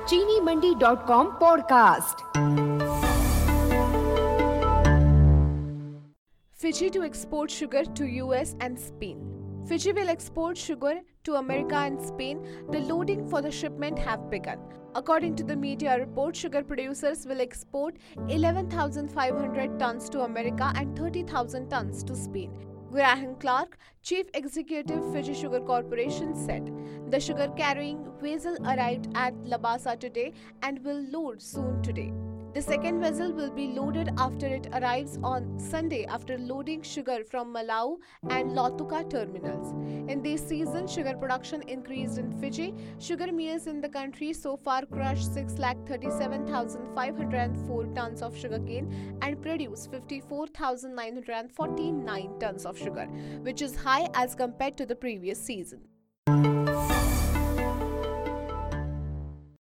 चीनीमंडी.com podcast. Fiji to export sugar to US and Spain. Fiji will export sugar to America and Spain. The loading for the shipment have begun. According to the media report, sugar producers will export 11,500 tons to America and 30,000 tons to Spain. Graham Clark, Chief Executive Fiji Sugar Corporation, said the sugar carrying vessel arrived at Labasa today and will load soon today. The second vessel will be loaded after it arrives on Sunday after loading sugar from Malau and Lautoka terminals. In this season, sugar production increased in Fiji. Sugar mills in the country so far crushed 637,504 tons of sugarcane and produced 54,949 tons of sugar, which is high as compared to the previous season.